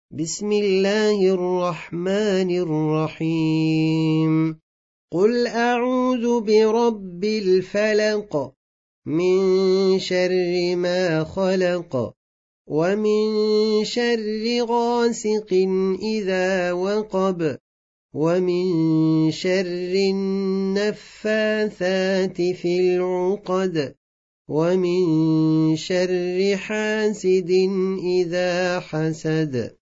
بسم الله الرحمن الرحيم قل أعوذ برب الفلق من شر ما خلق ومن شر غاسق إذا وقب ومن شر النفاثات في العقد ومن شر حاسد إذا حسد